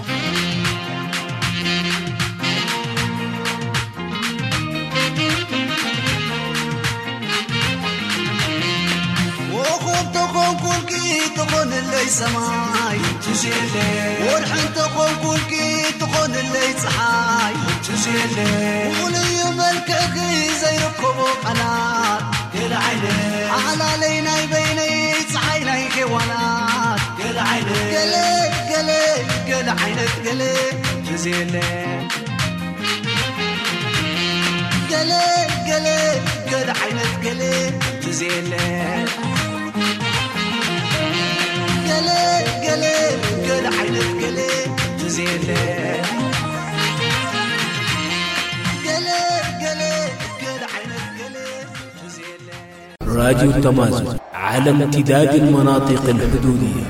وخوف تخون كل كي تخون اللي سماي تشيلي ورحن تخون كل كي تخون اللي صحاي تشيلي ولي ملك أخي زي ركوب قنات قل عيني على لينا بيني صحيني كيوانات قل عيني قلي قلي قل عينك قلي تزيلي قلي قلي قل عينك قلي تزيلي قلي قلي قل عينك قلي تزيلي قلي قلي قل عينك قلي تزيلي راديو تمازن على امتداد المناطق الحدودية.